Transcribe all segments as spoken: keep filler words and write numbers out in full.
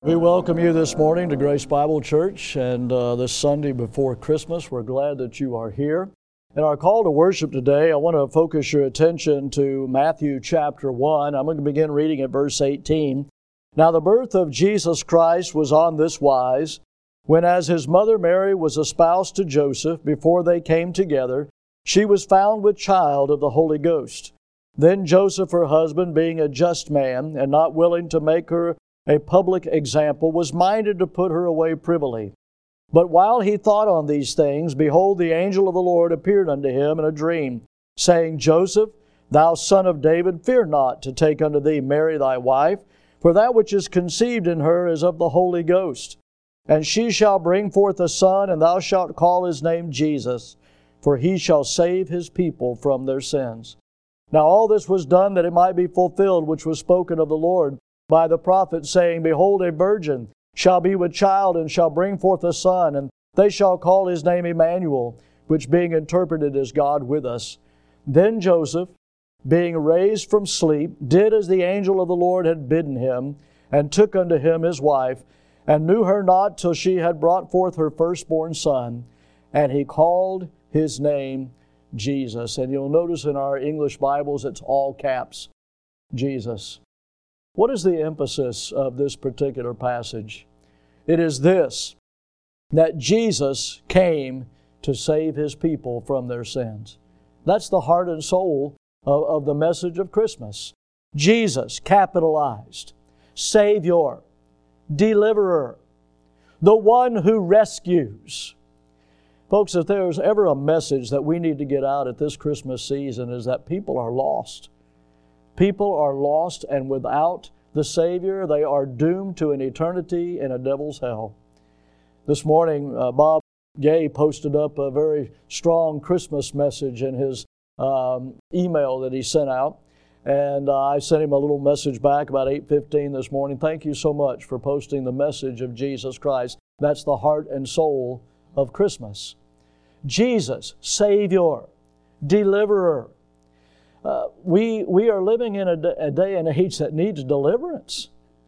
We welcome you this morning to Grace Bible Church, and uh, this Sunday before Christmas. We're glad that you are here. In our call to worship today, I want to focus your attention to Matthew chapter one. I'm going to begin reading at verse eighteen. Now the birth of Jesus Christ was on this wise, when as his mother Mary was espoused to Joseph, before they came together, she was found with child of the Holy Ghost. Then Joseph, her husband, being a just man, and not willing to make her a public example, was minded to put her away privily. But while he thought on these things, behold, the angel of the Lord appeared unto him in a dream, saying, Joseph, thou son of David, fear not to take unto thee Mary thy wife, for that which is conceived in her is of the Holy Ghost. And she shall bring forth a son, and thou shalt call his name Jesus, for he shall save his people from their sins. Now all this was done that it might be fulfilled, which was spoken of the Lord by the prophet, saying, Behold, a virgin shall be with child, and shall bring forth a son, and they shall call his name Emmanuel, which being interpreted is God with us. Then Joseph, being raised from sleep, did as the angel of the Lord had bidden him, and took unto him his wife, and knew her not till she had brought forth her firstborn son, and he called his name Jesus. And you'll notice in our English Bibles, it's all caps, Jesus. What is the emphasis of this particular passage? It is this, that Jesus came to save His people from their sins. That's the heart and soul of, of the message of Christmas. Jesus, capitalized, Savior, Deliverer, the one who rescues. Folks, if there's ever a message that we need to get out at this Christmas season, is that people are lost. People are lost, and without the Savior, they are doomed to an eternity in a devil's hell. This morning, uh, Bob Gay posted up a very strong Christmas message in his um, email that he sent out. And uh, I sent him a little message back about eight fifteen this morning. Thank you so much for posting the message of Jesus Christ. That's the heart and soul of Christmas. Jesus, Savior, Deliverer. Uh, we we are living in a, a day and age that needs deliverance.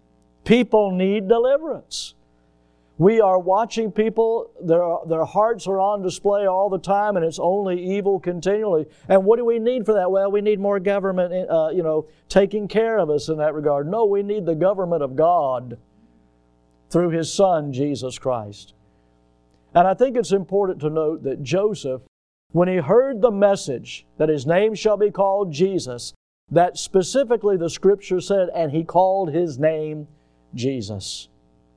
People need deliverance. We are watching people, their, their hearts are on display all the time, and it's only evil continually. And what do we need for that? Well, we need more government, uh, you know, taking care of us in that regard. No, we need the government of God through His Son, Jesus Christ. And I think it's important to note that Joseph, when he heard the message that his name shall be called Jesus, that specifically the Scripture said, and he called his name Jesus.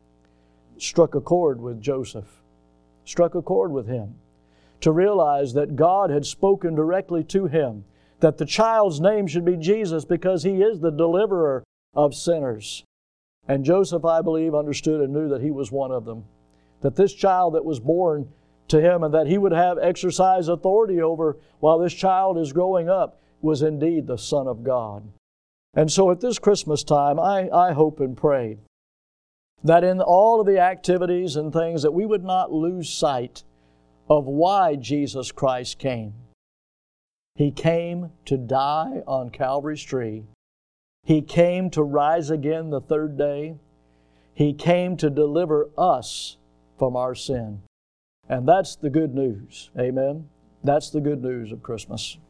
Struck a chord with Joseph. Struck a chord with him. To realize that God had spoken directly to him, that the child's name should be Jesus because He is the deliverer of sinners. And Joseph, I believe, understood and knew that he was one of them. That this child that was born to him and that he would have exercise authority over while this child is growing up was indeed the Son of God. And so at this Christmas time, I, I hope and pray that in all of the activities and things that we would not lose sight of why Jesus Christ came. He came to die on Calvary's tree. He came to rise again the third day. He came to deliver us from our sin. And that's the good news. Amen? That's the good news of Christmas.